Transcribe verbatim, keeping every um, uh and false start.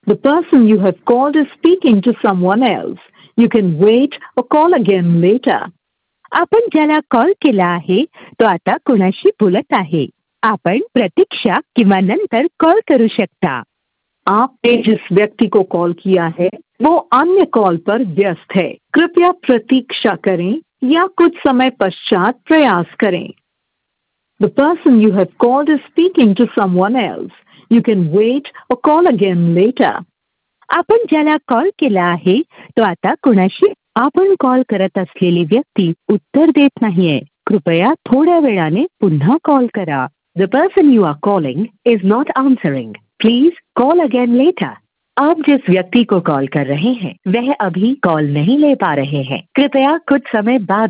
The person you have called is speaking to someone else. You can wait or call again later. आपण ज्याला call केला आहे तो आता कोणाशी बोलत आहे. आपण प्रतीक्षा किंवा नंतर कॉल करू शकता. आपने जिस व्यक्ति को कॉल किया है वो अन्य कॉल पर व्यस्त है. कृपया प्रतीक्षा करें या कुछ समय पश्चात प्रयास करें. The person you have called is speaking to someone else. You can wait or call again later. आपण ज्याला कॉल केला आहे तो आता कोणाशी आपण कॉल करत असलेली व्यक्ती उत्तर देत नाहीये. कृपया थोड्या वेळाने पुन्हा कॉल करा. The person you are calling is not answering. Please call again later. आप जिस व्यक्ति को कॉल कर रहे हैं वह अभी कॉल नहीं ले पा रहे हैं. कृपया कुछ समय बाद